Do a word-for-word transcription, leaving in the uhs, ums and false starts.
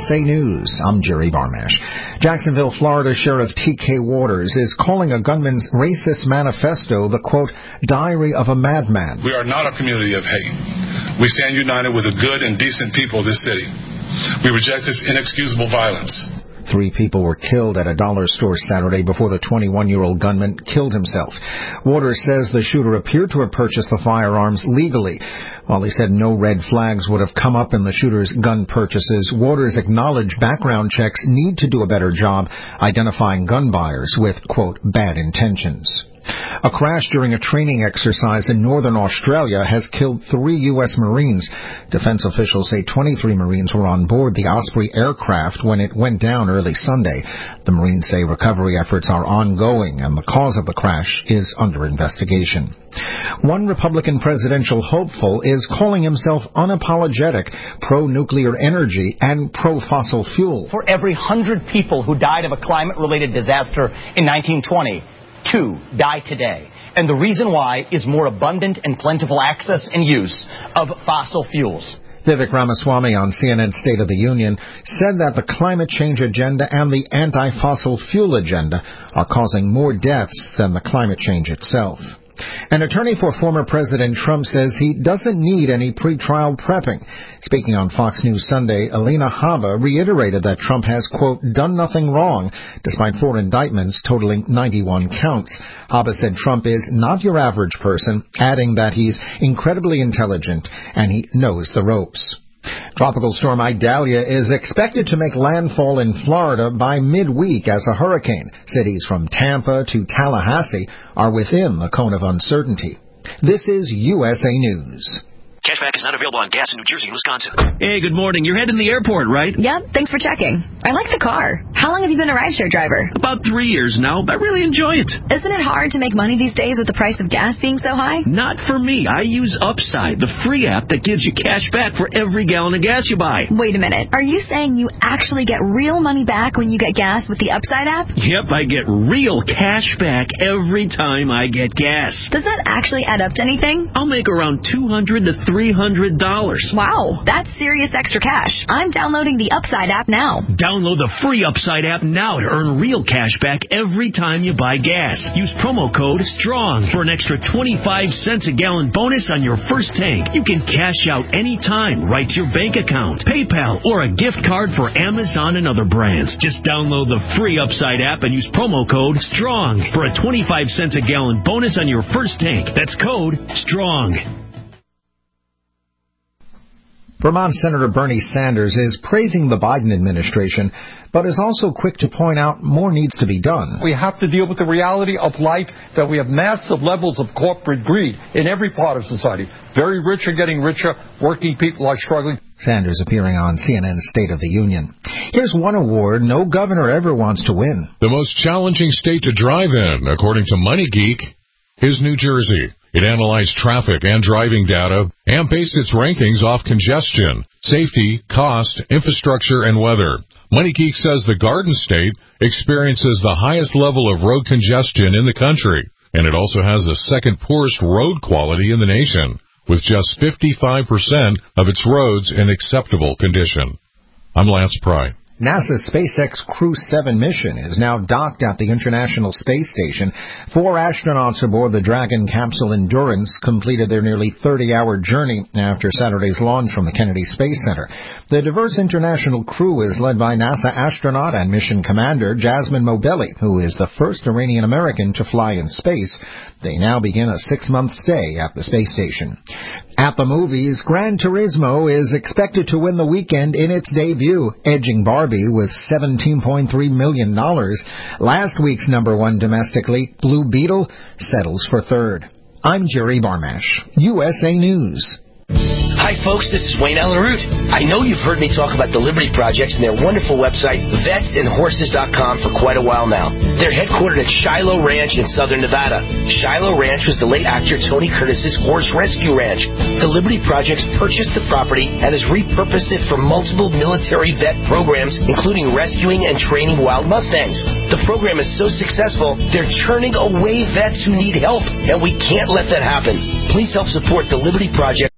S A News, I'm Jerry Barmash. Jacksonville, Florida Sheriff T K Waters is calling a gunman's racist manifesto the, quote, diary of a madman. We are not a community of hate. We stand united with the good and decent people of this city. We reject this inexcusable violence. Three people were killed at a dollar store Saturday before the twenty-one-year-old gunman killed himself. Waters says the shooter appeared to have purchased the firearms legally. While he said no red flags would have come up in the shooter's gun purchases, Waters acknowledged background checks need to do a better job identifying gun buyers with, quote, bad intentions. A crash during a training exercise in northern Australia has killed three U S Marines. Defense officials say twenty-three Marines were on board the Osprey aircraft when it went down early Sunday. The Marines say recovery efforts are ongoing and the cause of the crash is under investigation. One Republican presidential hopeful is calling himself unapologetic, pro-nuclear energy and pro-fossil fuel. For every hundred people who died of a climate-related disaster in nineteen twenty, two die today. And the reason why is more abundant and plentiful access and use of fossil fuels. Vivek Ramaswamy on C N N's State of the Union said that the climate change agenda and the anti-fossil fuel agenda are causing more deaths than the climate change itself. An attorney for former President Trump says he doesn't need any pretrial prepping. Speaking on Fox News Sunday, Alina Habba reiterated that Trump has, quote, done nothing wrong, despite four indictments totaling ninety-one counts. Habba said Trump is not your average person, adding that he's incredibly intelligent and he knows the ropes. Tropical storm Idalia is expected to make landfall in Florida by midweek as a hurricane. Cities from Tampa to Tallahassee are within the cone of uncertainty. This is U S A News. Cashback is not available on gas in New Jersey and Wisconsin. Hey, good morning. You're heading to the airport, right? Yep, thanks for checking. I like the car. How long have you been a rideshare driver? About three years now. I really enjoy it. Isn't it hard to make money these days with the price of gas being so high? Not for me. I use Upside, the free app that gives you cash back for every gallon of gas you buy. Wait a minute. Are you saying you actually get real money back when you get gas with the Upside app? Yep, I get real cash back every time I get gas. Does that actually add up to anything? I'll make around two hundred to three hundred dollars. Wow, that's serious extra cash. I'm downloading the Upside app now. Download the free Upside app now to earn real cash back every time you buy gas. Use promo code STRONG for an extra twenty-five cents a gallon bonus on your first tank. You can cash out anytime right to your bank account, PayPal, or a gift card for Amazon and other brands. Just download the free Upside app and use promo code STRONG for a twenty-five cents a gallon bonus on your first tank. That's code STRONG. Vermont Senator Bernie Sanders is praising the Biden administration, but is also quick to point out more needs to be done. We have to deal with the reality of life that we have massive levels of corporate greed in every part of society. Very rich are getting richer. Working people are struggling. Sanders appearing on C N N's State of the Union. Here's one award no governor ever wants to win. The most challenging state to drive in, according to Money Geek, is New Jersey. It analyzed traffic and driving data and based its rankings off congestion, safety, cost, infrastructure, and weather. Money Geek says the Garden State experiences the highest level of road congestion in the country, and it also has the second poorest road quality in the nation, with just fifty-five percent of its roads in acceptable condition. I'm Lance Pry. NASA's SpaceX Crew seven mission is now docked at the International Space Station. Four astronauts aboard the Dragon capsule Endurance completed their nearly thirty-hour journey after Saturday's launch from the Kennedy Space Center. The diverse international crew is led by NASA astronaut and mission commander Jasmine Mobelli, who is the first Iranian American to fly in space. They now begin a six-month stay at the space station. At the movies, Gran Turismo is expected to win the weekend in its debut, edging Barbie with seventeen point three million dollars. Last week's number one domestically, Blue Beetle, settles for third. I'm Jerry Barmash, U S A News. Hi, folks. This is Wayne Allen Root. I know you've heard me talk about the Liberty Projects and their wonderful website, vets and horses dot com, for quite a while now. They're headquartered at Shiloh Ranch in southern Nevada. Shiloh Ranch was the late actor Tony Curtis's horse rescue ranch. The Liberty Projects purchased the property and has repurposed it for multiple military vet programs, including rescuing and training wild Mustangs. The program is so successful, they're turning away vets who need help, and we can't let that happen. Please help support the Liberty Project